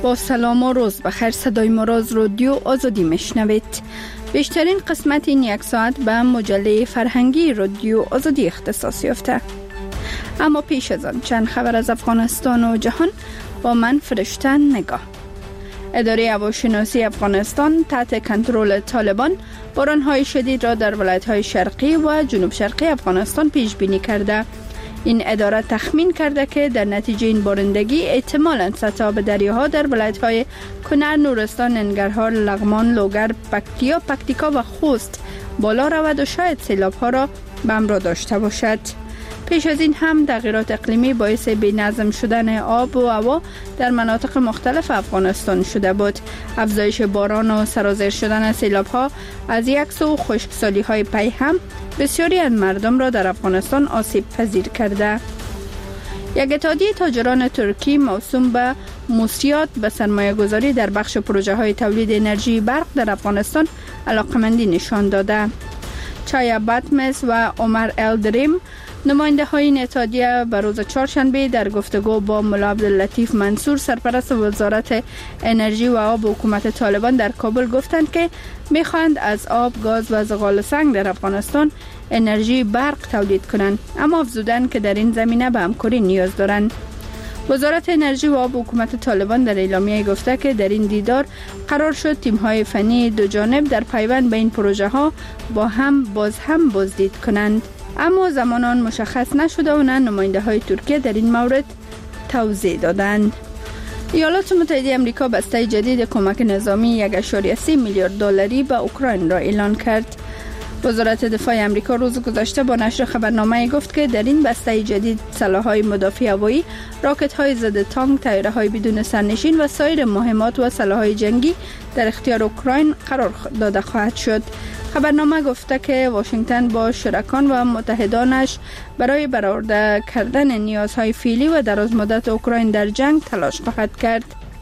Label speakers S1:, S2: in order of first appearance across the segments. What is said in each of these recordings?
S1: با سلام و روز بخیر. صدای مراز رادیو آزادی میشنوید. بیشترین قسمت این یک ساعت به مجله فرهنگی رادیو آزادی اختصاص یافته. اما پیش از آن چند خبر از افغانستان و جهان با من فرشته نگاه. اداره هواشناسی افغانستان تحت کنترل طالبان باران‌های شدید را در ولایت‌های شرقی و جنوب شرقی افغانستان پیش بینی کرده. این اداره تخمین کرده که در نتیجه این بارندگی احتمالاً سطح آب دریاها در ولایت‌های کنر، نورستان، ننگرهار، لغمان، لوگر، پکتیکا و خوست بالا رود و شاید سیلاب‌ها را به همراه داشته باشد. پیش از این هم تغییرات اقلیمی باعث بی‌نظم شدن آب و هوا در مناطق مختلف افغانستان شده بود. افزایش باران و سرازیر شدن سیلاب‌ها از یک سو خشکسالی‌های پی هم بسیاری از مردم را در افغانستان آسیب پذیر کرده. یک اتحادیه تاجران ترکی موسوم به موسیات به سرمایه گذاری در بخش پروژه های تولید انرژی برق در افغانستان علاقمندی نشان داده. چایا باتمس و عمر الدریم نماینده های این اتحادیه به روز چهارشنبه در گفتگو با ملا عبداللطیف منصور سرپرست وزارت انرژی و آب حکومت طالبان در کابل گفتند که میخواهند از آب، گاز و زغال سنگ در افغانستان انرژی برق تولید کنند، اما افزودند که در این زمینه به همکاری نیاز دارند. وزارت انرژی و آب حکومت طالبان در اعلامیه گفته که در این دیدار قرار شد تیم‌های فنی دو جانب در پیوند به این پروژه ها با هم بازدید کنند، اما زمان آن مشخص نشده و نه نماینده های ترکیه در این مورد توضیح دادند. ایالات متحده آمریکا بسته جدید کمک نظامی 1.3 میلیارد دلاری به اوکراین را اعلان کرد. وزارت دفاع آمریکا روز گذشته با نشر خبرنامه گفت که در این بسته جدید سلاح‌های مدافع هوایی، راکت‌های ضد تانک، طیاره‌های بدون سرنشین و سایر مهمات و سلاح‌های جنگی در اختیار اوکراین قرار داده خواهد شد. خبرنامه گفته که واشنگتن با شرکان و متحدانش برای برآورده کردن نیازهای فعلی و درازمدت اوکراین در جنگ تلاش خواهد کرد.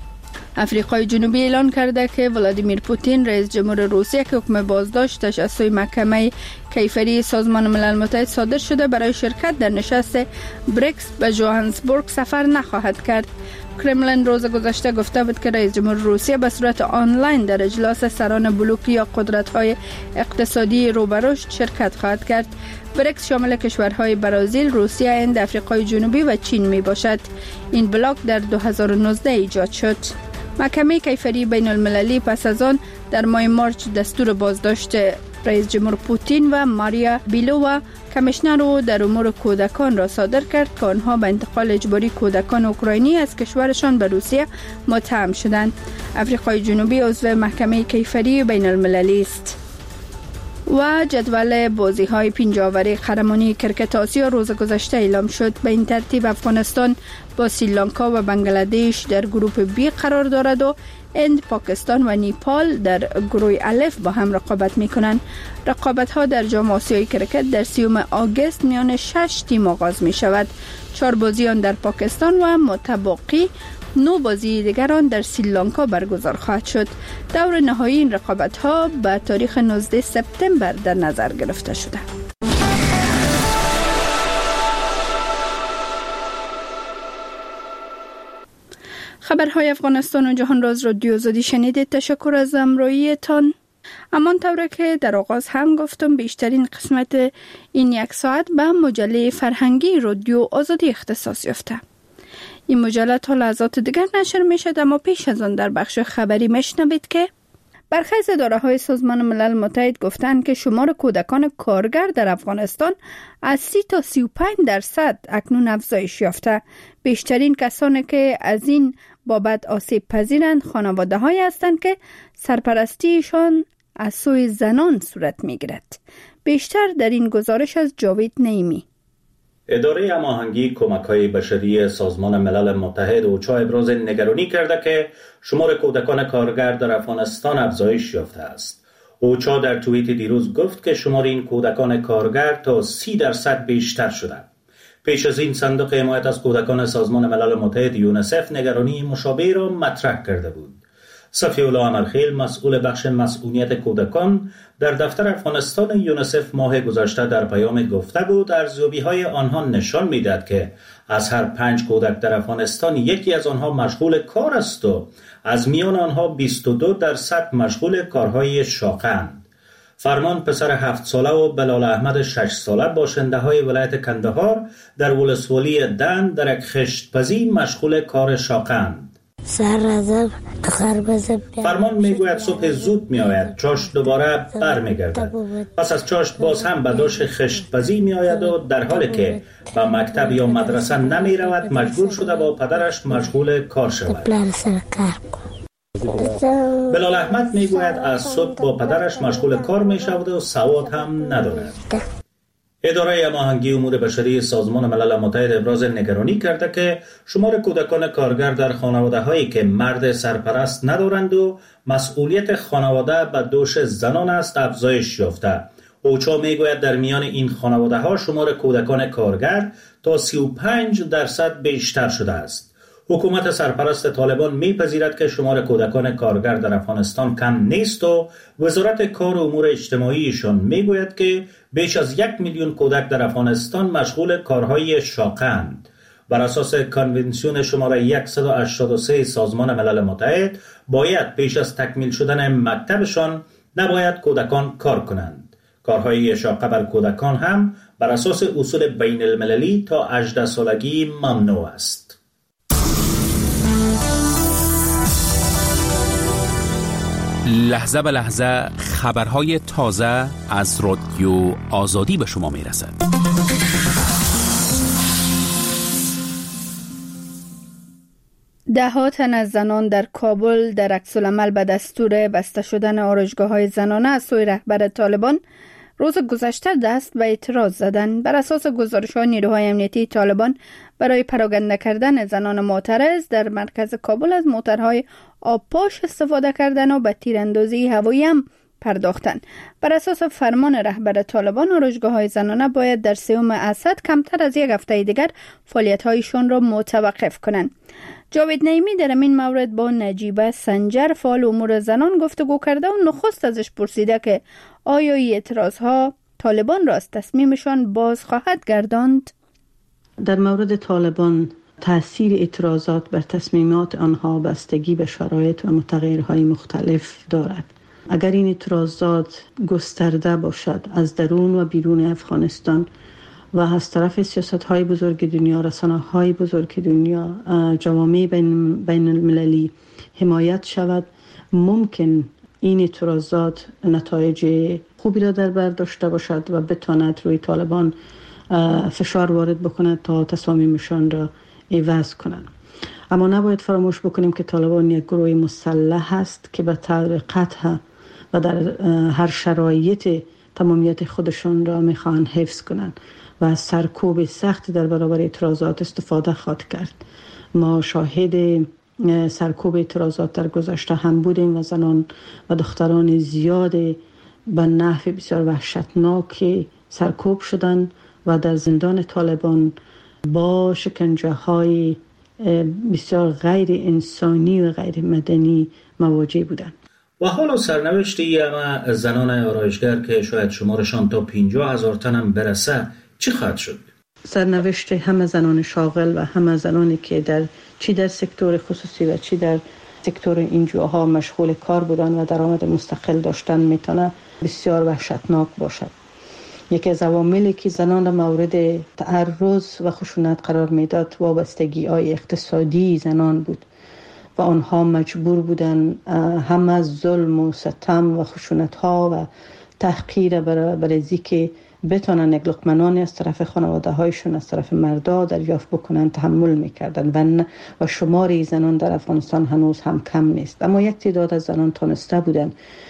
S1: افریقای جنوبی اعلان کرده که ولادیمیر پوتین رئیس جمهور روسیه که حکم بازداشتش از سوی محکمه کیفری سازمان ملل متحد صادر شده برای شرکت در نشست بریکس به جوهانسبورگ سفر نخواهد کرد. کرملین روز گذشته گفته بود که رئیس جمهور روسیه به صورت آنلاین در اجلاس سران بلوک یا قدرت‌های اقتصادی روبرشت شرکت خواهد کرد. بریکس شامل کشورهای برزیل، روسیه، هند، افریقای جنوبی و چین می باشد. این بلاک در 2019 ایجاد شد. محکمه کیفری بین المللی پس از آن در ماه مارچ دستور بازداشت رئیس جمهور پوتین و ماریا بیلووا کمیشنر در امور کودکان را صادر کرد که آنها به انتقال اجباری کودکان اوکراینی از کشورشان به روسیه متهم شدند. افریقای جنوبی عضو محکمه کیفری بین المللی است. و جدول بازی‌های پنجاوری قهرمانی کرکت آسیا روز گذشته اعلام شد. به این ترتیب افغانستان با سریلانکا و بنگلادش در گروه بی قرار دارد و هند، پاکستان و نیپال در گروه الف با هم رقابت می‌کنند. رقابت‌ها در جام آسیای کرکت در 30 آگوست میان 6 تیم آغاز می‌شود. 4 بازی آن در پاکستان و متبقی 9 بازی دیگران در سریلانکا برگزار خواهد شد. دور نهایی این رقابت‌ها به تاریخ 19 سپتامبر در نظر گرفته شده. خبرهای افغانستان و جهان راز رادیو آزادی شنیدید. تشکر از همراهیتان. همان طوری که در آغاز هم گفتم بیشترین قسمت این یک ساعت به مجله فرهنگی رادیو آزادی اختصاص یافته. این مجله تا لحظات دیگر نشر می شد، اما پیش از آن در بخش خبری میشنوید که برخی از اداره‌های سازمان ملل متحد گفتند که شمار کودکان کارگر در افغانستان از 30 تا 35% اکنون افزایش یافته. بیشترین کسانی که از این بابت آسیب پذیرند خانواده‌هایی هستند که سرپرستیشان از سوی زنان صورت می‌گیرد. بیشتر در این گزارش از جاوید نعیمی.
S2: اداره هماهنگی کمک‌های بشری سازمان ملل متحد اوچا ابراز نگرانی کرده که شمار کودکان کارگر در افغانستان افزایش یافته است. اوچا در توییت دیروز گفت که شمار این کودکان کارگر تا 30% بیشتر شده. پیش از این صندوق حمایت از کودکان سازمان ملل متحد یونیسف نگرانی مشابه را مطرح کرده بود. صفی‌الله امرخیل مسئول بخش مسئولیت کودکان در دفتر افغانستان یونیسف ماه گذشته در پیام گفته بود ارزیابی‌های آنها نشان می‌دهد که از هر 5 کودک در افغانستان یکی از آنها مشغول کار است و از میان آنها 22% مشغول کارهای شاقند. فرمان پسر 7 ساله و بلال احمد 6 ساله باشنده های ولایت کندهار در ولسوالی دند در یک خشتپزی مشغول کار شاقند. فرمان میگوید صبح زود می آید، چاشت دوباره بر می گردد. پس از چاشت باز هم به داش خشتپزی می آید و در حالی که به مکتب یا مدرسه نمی رود مجبور شده با پدرش مشغول کار شود. بلال احمد میگوید از صبح با پدرش مشغول کار می شود و سواد هم ندارد. اداره هماهنگی امور بشری سازمان ملل متحد ابراز نگرانی کرده که شمار کودکان کارگر در خانواده هایی که مرد سرپرست ندارند و مسئولیت خانواده به دوش زنان است افزایش یافته. اوچا میگوید در میان این خانواده ها شمار کودکان کارگر تا 35% بیشتر شده است. حکومت سرپرست طالبان میپذیرد که شمار کودکان کارگر در افغانستان کم نیست و وزارت کار و امور اجتماعیشان میگوید که بیش از 1 میلیون کودک در افغانستان مشغول کارهای شاقند. بر اساس کنونسیون شماره 183 سازمان ملل متحد باید پیش از تکمیل شدن مکتبشان نباید کودکان کار کنند. کارهای شاقه بر کودکان هم بر اساس اصول بین المللی تا 18 سالگی ممنوع است.
S3: لحظه به لحظه خبرهای تازه از رادیو آزادی به شما میرسد.
S1: ده تن از زنان در کابل در عکس‌العمل به دستور بسته شدن آرایشگاه‌های زنانه از سوی رهبر طالبان روز گذشته دست به اعتراض زدند. بر اساس گزارش‌های نیروهای امنیتی طالبان برای پراکنده کردن زنان معترض در مرکز کابل از موترهای آبپاش استفاده کردن و به تیراندازی هوایی هم پرداختند. بر اساس فرمان رهبر طالبان آرایشگاه‌های زنانه باید در 3 اسد کمتر از 1 هفته دیگر فعالیت‌هایشان را متوقف کنند. جاوید نعیمی در این مورد با نجیبه سنجر فعال امور زنان گفتگو کرده و نخست ازش پرسیده که آیا این اعتراضها طالبان را از تصمیمشان باز خواهد گرداند؟
S4: در مورد طالبان تأثیر اعتراضات بر تصمیمات آنها بستگی به شرایط و متغیرهای مختلف دارد. اگر این اعتراضات گسترده باشد از درون و بیرون افغانستان و از طرف سیاست‌های بزرگ دنیا، رسانه‌های بزرگ دنیا، جوامع بین المللی حمایت شود، ممکن این اعتراضات نتایج خوبی را در بر داشته باشد و بتواند روی طالبان فشار وارد بکند تا تصامیمشان را عوض کنند. اما نباید فراموش بکنیم که طالبان یک گروه مسلح است که به طور قطع و در هر شرایط تمامیت خودشان را میخوان حفظ کنند و از سرکوب سخت در برابر اعتراضات استفاده خواهد کرد. ما شاهد سرکوب اعتراضات در گذشته هم بودیم و زنان و دختران زیاد به نحو بسیار وحشتناک سرکوب شدند و در زندان طالبان با شکنجه های بسیار غیر انسانی و غیر مدنی مواجه بودند.
S2: و حالا سرنوشت همه زنان آرایشگر که شاید شمارشان تا 50,000 تن هم برسه چی خواهد شد؟
S4: سرنوشت همه زنان شاغل و همه زنانی که چی در سکتور خصوصی و چی در سکتور اینجاها مشغول کار بودن و درآمد مستقل داشتن میتونه بسیار وحشتناک باشد. یکی از عواملی که زنان را مورد تعرض و خشونت قرار میداد وابستگی‌های اقتصادی زنان بود و آنها مجبور بودن هم از ظلم و ستم و خشونت‌ها و تحقیر برای که بتونن یک لقمه نانی از طرف خانواده هایشون از طرف مردا دریافت بکنن تحمل میکردن و شماری زنان در افغانستان هنوز هم کم نیست. اما یک تعداد از زنان تونسته بودن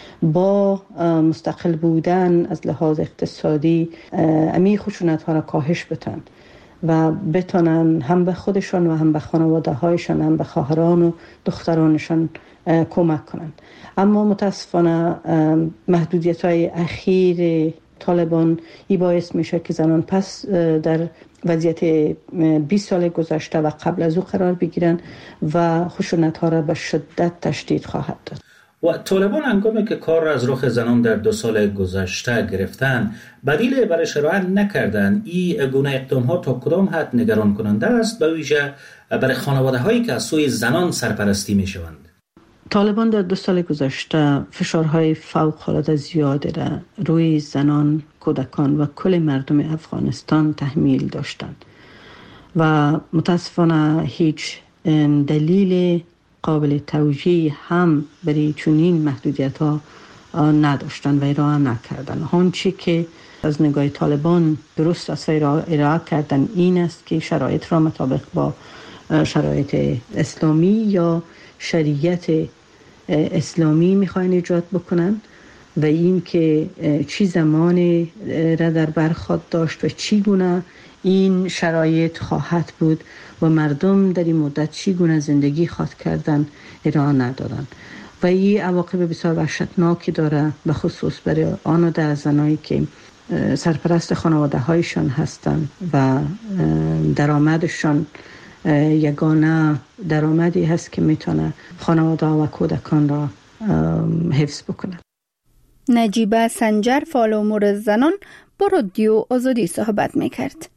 S4: با مستقل بودن از لحاظ اقتصادی امی خشونت ها را کاهش بدن و بتونن هم به خودشان و هم به خانواده هایشان هم به خواهران و دخترانشان کمک کنند. اما متاسفانه محدودیت های اخیر طالبان این باعث میشه که زنان پس در وضعیت 20 سال گذشته و قبل از او قرار بگیرن و خشونت ها را به شدت تشدید خواهد داد.
S2: و طالبان هنگامی که کار را از رخ زنان در 2 سال گذشته گرفتن بدیل برای ارائه نکردن، این گونه اقدام ها تا کدام حد نگران کننده است، به ویژه برای خانواده هایی که از سوی زنان سرپرستی می شوند؟
S4: طالبان در 2 سال گذشته فشارهای فوق‌العاده زیادی را روی زنان، کودکان و کل مردم افغانستان تحمیل داشتند و متاسفانه هیچ دلیل قابل توجیه هم برای چنین محدودیت ها نداشتند و ارائه نکردند. آنچه که از نگاه طالبان درست است ارائه کردن این است که شرایط را مطابق با شرایط اسلامی یا شریعت اسلامی میخواین ایجاد بکنن و این که چی زمانی را در بر خواهد داشت و چی گونه این شرایط خواهد بود و مردم در این مدت چی گونه زندگی خواهد کردن ارائه ندادن و این عواقب بسیار وحشتناکی داره، به خصوص برای آن زنایی که سرپرست خانواده هایشان هستند و درآمدشان یگانه درآمدی هست که میتونه خانواده و کودکان را حفظ بکنه.
S1: نجیبه سنجر، فعال امور زنان، با رادیو آزادی صحبت میکرد.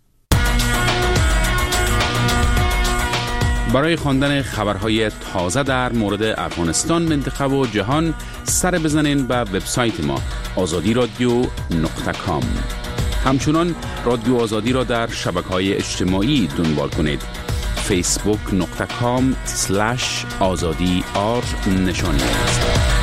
S3: برای خواندن خبرهای تازه در مورد افغانستان، منطقه و جهان سر بزنین به وبسایت ما azadiradio.com. همچنان رادیو آزادی را در شبکه‌های اجتماعی دنبال کنید. facebook.com/azadi_r نشانی است.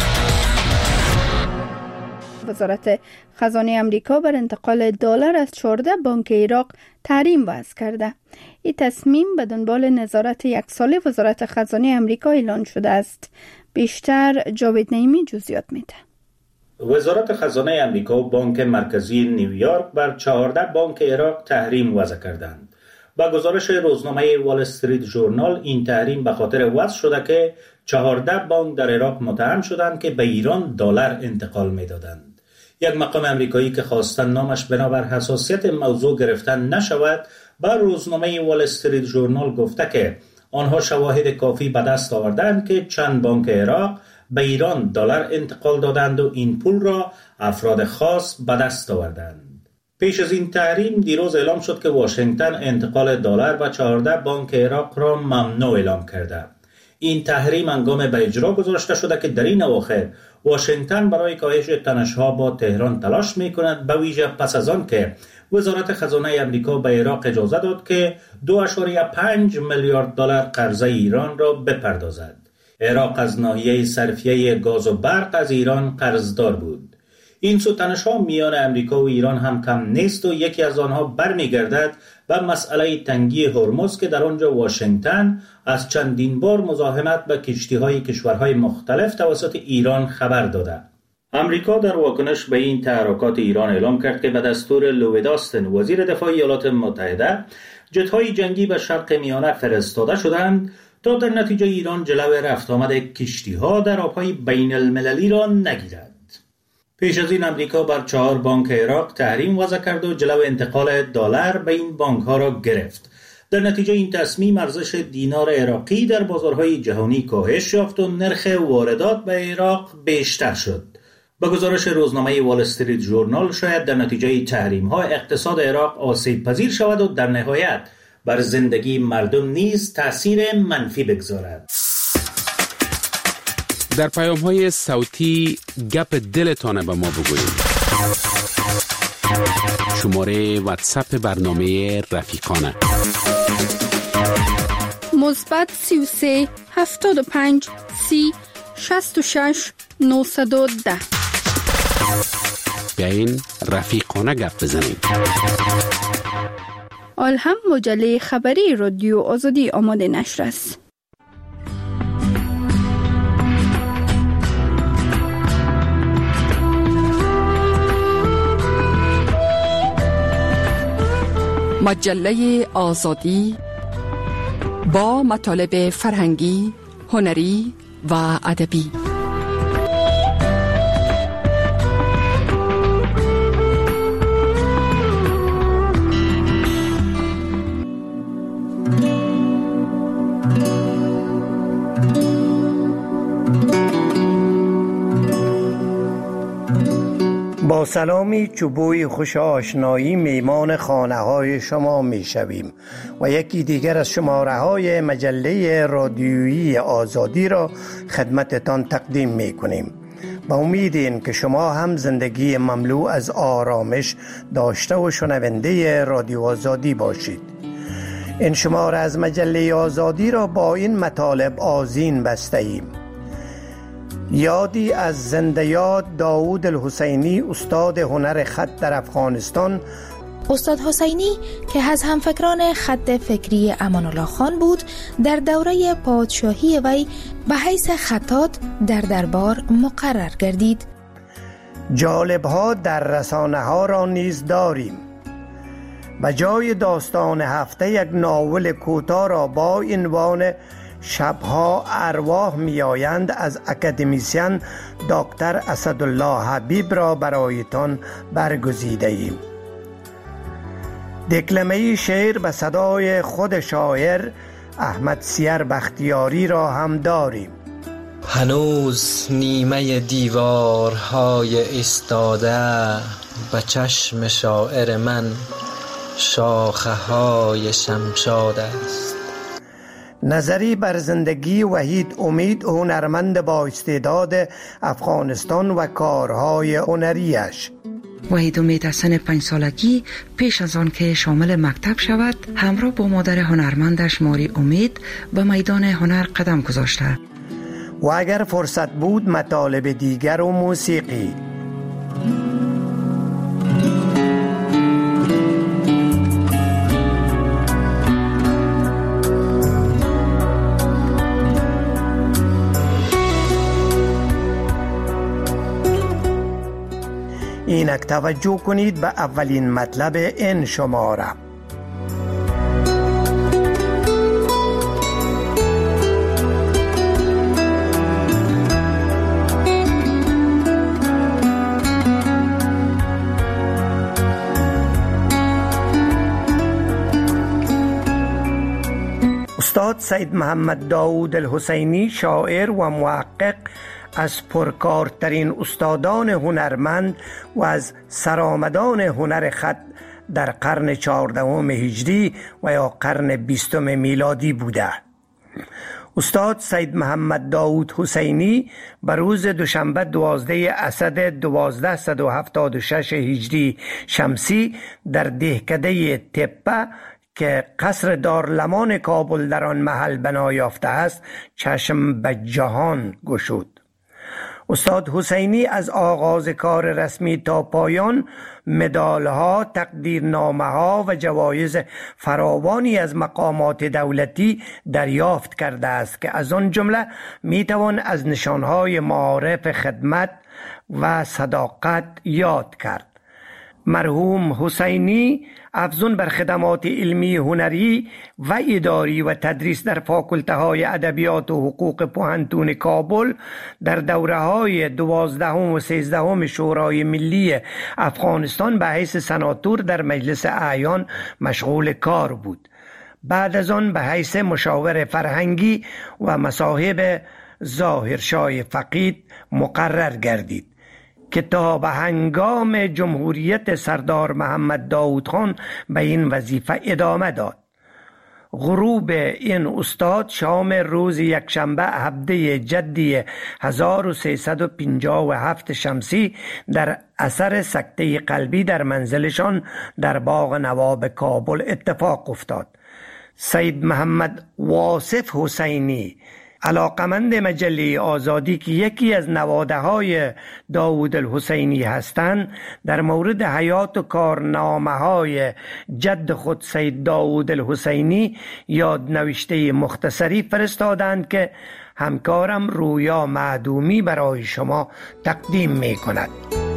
S1: وزارت خزانه امریکا بر انتقال دلار از 14 بانک عراق تحریم وضع کرده. این تصمیم به دنبال نظارت 1 ساله وزارت خزانه امریکا اعلان شده است. بیشتر جاوید نعیمی جزئیات میده.
S2: وزارت خزانه امریکا و بانک مرکزی نیویورک بر 14 بانک عراق تحریم وضع کردند. با گزارش روزنامه وال استریت ژورنال، این تحریم به خاطر وضع شده که 14 بانک در عراق متهم شدند که به ایران دلار انتقال می‌دادند. یک مقام امریکایی که خواستن نامش بنابر حساسیت موضوع گرفتن نشود، با روزنامه وال استریت ژورنال گفته که آنها شواهد کافی به دست آوردند که چند بانک عراق به ایران دلار انتقال دادند و این پول را افراد خاص به دست آوردند. پیش از این تحریم دیروز اعلام شد که واشنگتن انتقال دلار به 14 بانک عراق را ممنوع اعلام کرده. این تحریم هنگام به اجرا گذاشته شده که در این اواخر واشنگتن برای کاهش تنش‌ها با تهران تلاش می‌کند، به ویژه پس از آن که وزارت خزانه امریکا به عراق اجازه داد که 2.5 میلیارد دلار قرضه ایران را بپردازد. عراق از ناحیه صرفیه گاز و برق از ایران قرضدار بود. این سو تنش‌ها میان امریکا و ایران هم کم نیست و یکی از آنها برمیگردد به مسئله تنگی هرمز که در آنجا واشنگتن از چندین بار مزاحمت به کشتی‌های کشورهای مختلف توسط ایران خبر داده. امریکا در واکنش به این تحرکات ایران اعلام کرد که به دستور لوید آستن، وزیر دفاع ایالات متحده، جت‌های جنگی به شرق میانه فرستاده شدند تا در نتیجه ایران جلو رفت آمد کشتی‌ها در آب‌های بین المللی را نگیرد. پیش از این امریکا بر 4 بانک عراق تحریم وضع کرد و جلو انتقال دلار به این بانک‌ها را گرفت. در نتیجه این تصمیم ارزش دینار عراقی در بازارهای جهانی کاهش یافت و نرخ واردات به عراق بیشتر شد. با گزارش روزنامه وال استریت ژورنال، شاید در نتیجه تحریم‌ها اقتصاد عراق آسیب پذیر شود و در نهایت بر زندگی مردم نیز تأثیر منفی بگذارد.
S3: در پیام‌های صوتی گپ دلتان به ما بگویید. شماره واتساپ برنامه رفیقانه
S1: +33 75 30 66 910.
S3: بیاین رفیقانه گپ بزنیم.
S1: هم مجله خبری رادیو آزادی آماده نشر است.
S5: مجله آزادی با مطالب فرهنگی، هنری و ادبی.
S6: سلامی چوبوی خوش آشنایی میمان خانه های شما می شویم و یکی دیگر از شماره های مجله رادیویی آزادی را خدمتتان تقدیم می کنیم. با امید این که شما هم زندگی مملو از آرامش داشته و شنونده رادیو آزادی باشید. این شماره از مجله آزادی را با این مطالب آذین بسته ایم. یادی از زنده یاد داوود الحسینی، استاد هنر خط در افغانستان.
S7: استاد حسینی که از همفکران خط فکری امان الله خان بود، در دوره پادشاهی وی به حیث خطاط در دربار مقرر گردید.
S6: جالب‌ها در رسانه ها را نیز داریم. به جای داستان هفته یک ناول کوتاه را با عنوان شبها ارواح میآیند از اکادمیسین دکتر اسدالله حبیب را برایتان برگزیده ایم. دکلمه شعر به صدای خود شاعر احمد سیر بختیاری را هم داریم.
S8: هنوز نیمه دیوارهای ایستاده، به چشم شاعر من شاخه های شمشاد است.
S6: نظری بر زندگی وحید امید، هنرمند با استعداد افغانستان و کارهای هنریش.
S9: وحید امید از سن 5 سالگی پیش از آن که شامل مکتب شود، همراه با مادر هنرمندش ماری امید به میدان هنر قدم گذاشته
S6: و اگر فرصت بود مطالب دیگر و موسیقی. اینک توجه کنید به اولین مطلب این شماره. استاد سید محمد داوود الحسینی، شاعر و محقق، از پرکارترین استادان هنرمند و از سرآمدان هنر خط در قرن 14 هجری و یا قرن 20 میلادی بوده. استاد سید محمد داوود حسینی به روز دوشنبه 12 اسد 1276 هجری شمسی در دهکده تپه که قصر دارالمان کابل در آن محل بنا یافته است چشم به جهان گشود. استاد حسینی از آغاز کار رسمی تا پایان مدالها، تقدیرنامه‌ها و جوایز فراوانی از مقامات دولتی دریافت کرده است که از آن جمله میتوان از نشانهای معارف خدمت و صداقت یاد کرد. مرحوم حسینی افزون بر خدمات علمی، هنری و اداری و تدریس در فاکولته های ادبیات و حقوق پوهنتون کابل در دوره های 12 و 13 شورای ملی افغانستان به حیث سناتور در مجلس اعیان مشغول کار بود. بعد از آن به حیث مشاور فرهنگی و مصاحب ظاهرشاه فقید مقرر گردید که تا به هنگام جمهوریت سردار محمد داود خان به این وظیفه ادامه داد. غروب این استاد شام روز یکشنبه هفته جدی 1357 شمسی در اثر سکته قلبی در منزلشان در باغ نواب کابل اتفاق افتاد. سید محمد واصف حسینی، علاقمند مجله آزادی که یکی از نواده های داوود الحسینی هستند، در مورد حیات و کارنامه های جد خود سید داوود الحسینی یادنوشته مختصری فرستادند که همکارم رویا معدومی برای شما تقدیم می کند.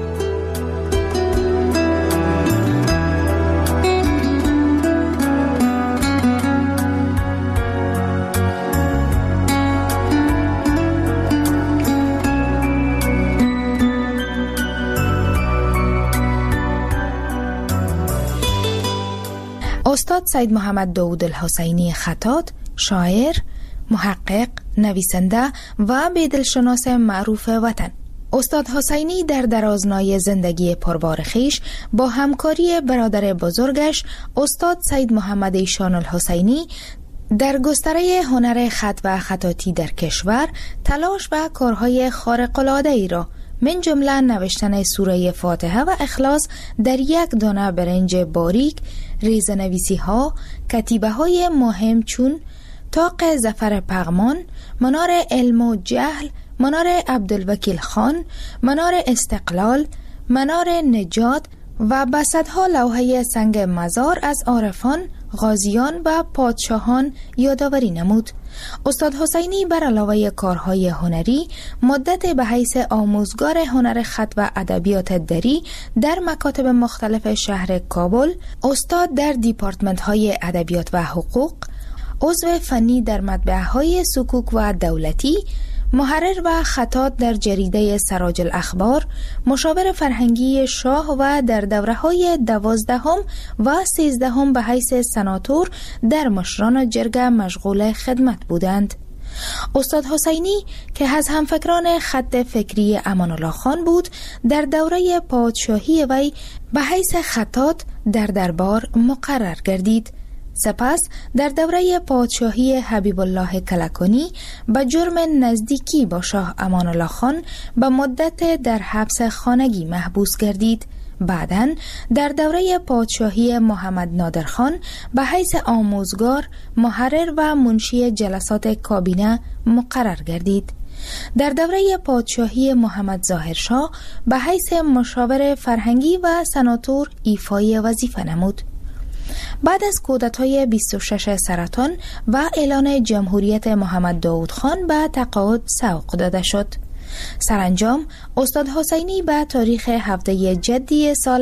S7: استاد سید محمد داوود الحسینی خطاط، شاعر، محقق، نویسنده و بیدلشناس معروف وطن. استاد حسینی در درازنای زندگی پربار خویش با همکاری برادر بزرگش استاد سید محمد ایشان الحسینی در گستره هنر خط و خطاطی در کشور تلاش و کارهای خارق‌العاده‌ای را من جمله نوشتن سوره فاتحه و اخلاص در یک دانه برنج باریک، ریزه‌نویسی ها، کتیبه های مهم چون طاق ظفر پغمان، منار علم و جهل، منار عبدالوکیل خان، منار استقلال، منار نجات و بسطها لوحه سنگ مزار از عارفان، غازیان و پادشاهان یادآوری نمود. استاد حسینی بر علاوه کارهای هنری مدت به حیث آموزگار هنر خط و ادبیات دری در مکاتب مختلف شهر کابل، استاد در دیپارتمنت های ادبیات و حقوق، عضو فنی در مطبعه های سکوک و دولتی، محرر و خطاط در جریده سراج الاخبار، مشاور فرهنگی شاه و در دوره‌های 12 و 13 به حیث سناتور در مشران جرگه مشغول خدمت بودند. استاد حسینی که از همفکران خط فکری امان الله خان بود، در دوره پادشاهی وی به حیث خطاط در دربار مقرر گردید. سپس در دوره پادشاهی حبیب الله کلکانی به جرم نزدیکی با شاه امان الله خان به مدت در حبس خانگی محبوس گردید. بعداً در دوره پادشاهی محمد نادر خان به حیث آموزگار، محرر و منشی جلسات کابینه مقرر گردید. در دوره پادشاهی محمد ظاهرشاه به حیث مشاور فرهنگی و سناتور ایفای وظیفه نمود. بعد از کودتای 26 سرطان و اعلان جمهوریت محمد داود خان به تقاعد سوق داده شد. سرانجام استاد حسینی به تاریخ هفته جدی سال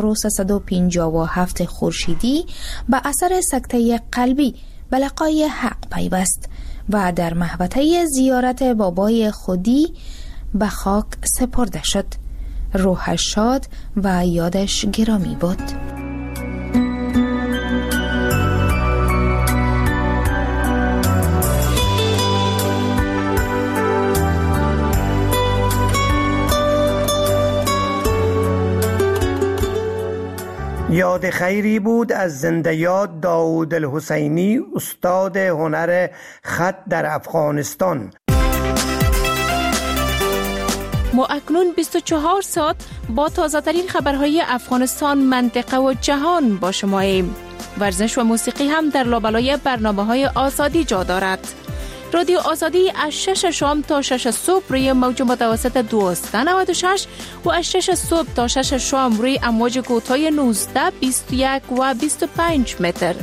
S7: 1357 خورشیدی به اثر سکته قلبی به لقای حق پیوست و در محوطه زیارت بابای خودی به خاک سپرده شد. روحش شاد و یادش گرامی بود.
S6: یاد خیری بود از زنده یاد داود الحسینی، استاد هنر خط در افغانستان.
S10: ما اکنون 24 ساعت با تازه‌ترین خبرهای افغانستان، منطقه و جهان با شماییم. ورزش و موسیقی هم در لابلای برنامه‌های آزادی جا دارد. رادیو آزادی از 6 شام تا 6 صبح روی موج متوسط 1296 و از 6 صبح تا 6 شام روی امواج کوتاه 19، 21 و 25 متر.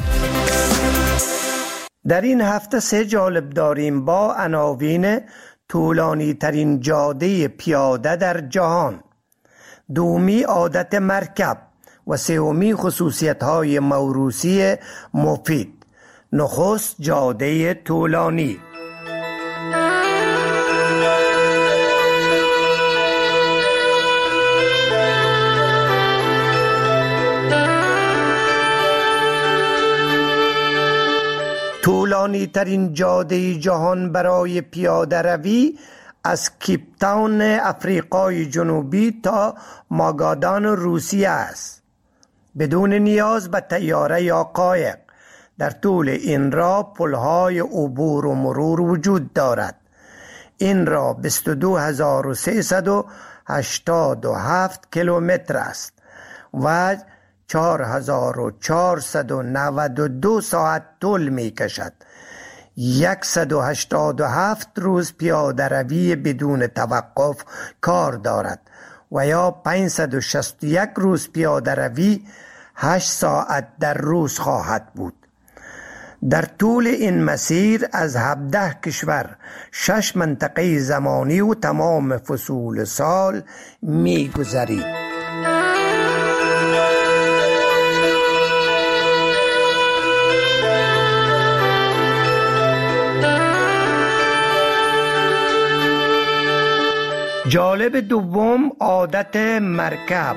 S6: در این هفته 3 جالب داریم با عناوین: طولانی ترین جاده پیاده در جهان، دومی عادت مرکب و سومی خصوصیت های موروثی مفید. نخست جاده طولانی. طولانی ترین جاده جهان برای پیاده روی از کیپ تاون افریقای جنوبی تا ماگادان روسیه است، بدون نیاز به طیاره یا قایق. در طول این راه پل‌های عبور و مرور وجود دارد. این راه 22387 کیلومتر است و 4492 ساعت طول می کشد. 187 روز پیاده روی بدون توقف کار دارد و یا 561 روز پیاده روی 8 ساعت در روز خواهد بود. در طول این مسیر از 17 کشور، 6 منطقه زمانی و تمام فصول سال می گذرید. جالب دوم عادت مرکب.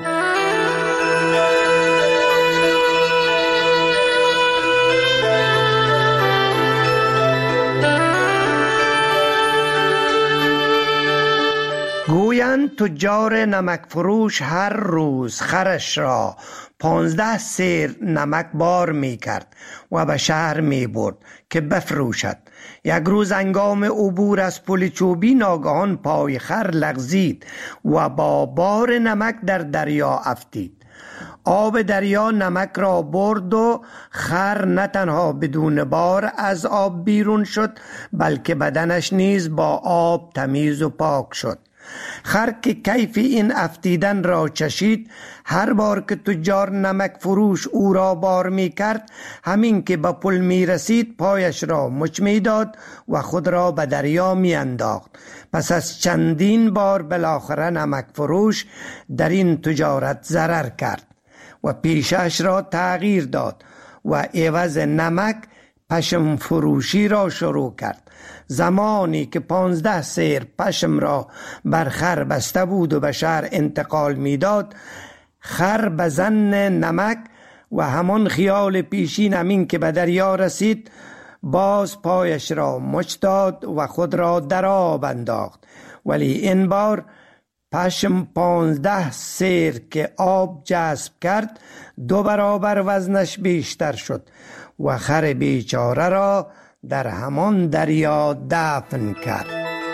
S6: گویند تجار نمک فروش هر روز خرش را 15 سیر نمک بار می کرد و به شهر می برد که بفروشد. یک روز هنگام عبور از پل چوبی ناگهان پای خر لغزید و با بار نمک در دریا افتید. آب دریا نمک را برد و خر نه تنها بدون بار از آب بیرون شد، بلکه بدنش نیز با آب تمیز و پاک شد. خر که کیف این افتیدن را چشید، هر بار که تجار نمک فروش او را بار می کرد، همین که به پل می رسید پایش را مچ می داد و خود را به دریا می انداخت. پس از چندین بار بالاخره نمک فروش در این تجارت ضرر کرد و پیشش را تغییر داد و عوض نمک پشم فروشی را شروع کرد. زمانی که 15 سیر پشم را بر خر بسته بود و به شهر انتقال می داد، خر به ظن نمک و همان خیال پیشین همین که به دریا رسید باز پایش را مچ داد و خود را در آب انداخت. ولی این بار پشم 15 سیر که آب جذب کرد 2 برابر وزنش بیشتر شد و خر بیچاره را در همان دریا دفن کرد.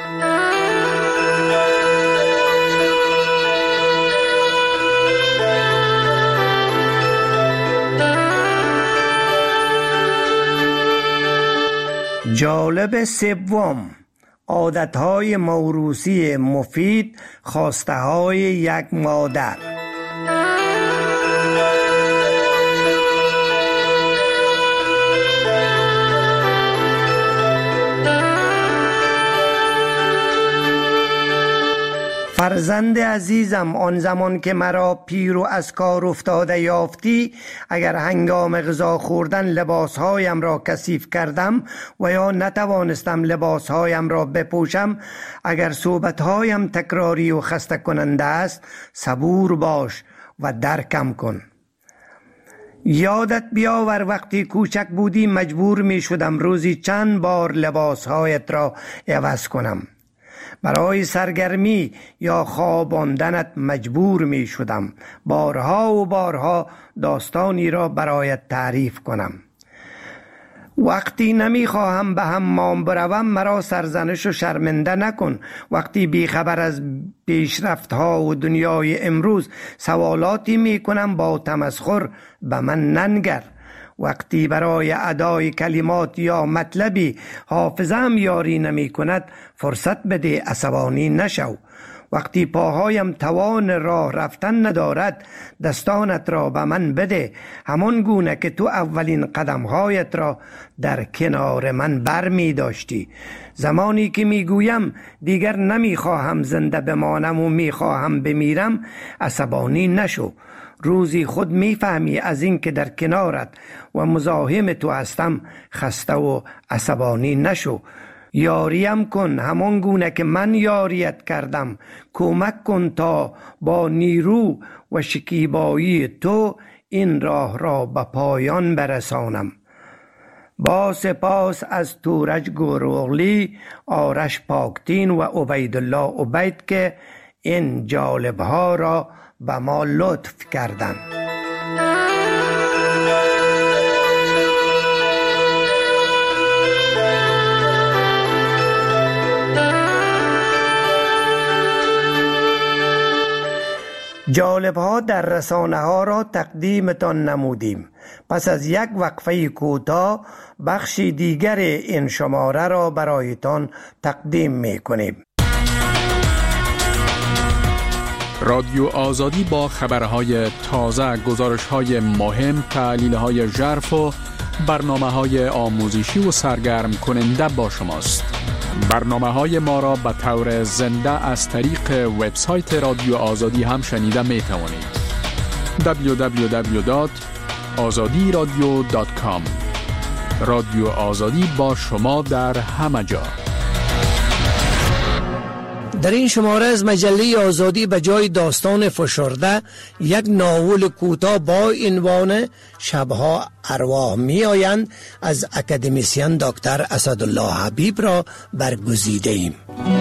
S6: جالب سوم، عادتهای موروثی مفید، خواسته‌های یک مادر. فرزند عزیزم، آن زمان که مرا پیر و از کار افتاده یافتی، اگر هنگام غذا خوردن لباسهایم را کثیف کردم و یا نتوانستم لباسهایم را بپوشم، اگر صحبتهایم تکراری و خسته کننده است، صبور باش و درکم کن. یادت بیاور وقتی کوچک بودی مجبور می شدم روزی چند بار لباسهایت را عوض کنم. برای سرگرمی یا خواباندنت مجبور می شدم بارها و بارها داستانی را برایت تعریف کنم. وقتی نمی خواهم به حمام بروم مرا سرزنش و شرمنده نکن. وقتی بیخبر از پیشرفت‌ها و دنیای امروز سوالاتی می کنم با تمسخر به من ننگر. وقتی برای ادای کلمات یا مطلبی حافظه‌ام یاری نمی کند فرصت بده، عصبانی نشو. وقتی پاهایم توان راه رفتن ندارد دستانت را به من بده، همان گونه که تو اولین قدمهایت را در کنار من بر می داشتی. زمانی که می گویم دیگر نمی خواهم زنده بمانم و می خواهم بمیرم عصبانی نشو. روزی خود میفهمی از این که در کنارت و مزاحم تو هستم خسته و عصبانی نشو. یاریم کن همان گونه که من یاریت کردم. کمک کن تا با نیرو و شکیبایی تو این راه را به پایان برسانم. با سپاس از تورج گروغلی، آرش پاکتین و عبیدالله عبید که این جالبها را به ما لطف کردند. جالبها در رسانه ها را تقدیمتان نمودیم. پس از یک وقفه کوتاه بخش دیگر این شماره را برایتان تقدیم می کنیم.
S3: رادیو آزادی با خبرهای تازه، گزارش‌های مهم، تحلیل‌های ژرف و برنامه‌های آموزشی و سرگرم کننده با شماست. برنامه‌های ما را به طور زنده از طریق وبسایت رادیو آزادی هم شنیده می‌توانید. www.azadiradio.com. رادیو آزادی با شما در همه جا.
S6: در این شماره از مجله آزادی به جای داستان فشرده یک ناول کوتاه با عنوان شبها ارواح می آیند از اکادمیسین دکتر اسدالله حبیب را برگزیده ایم.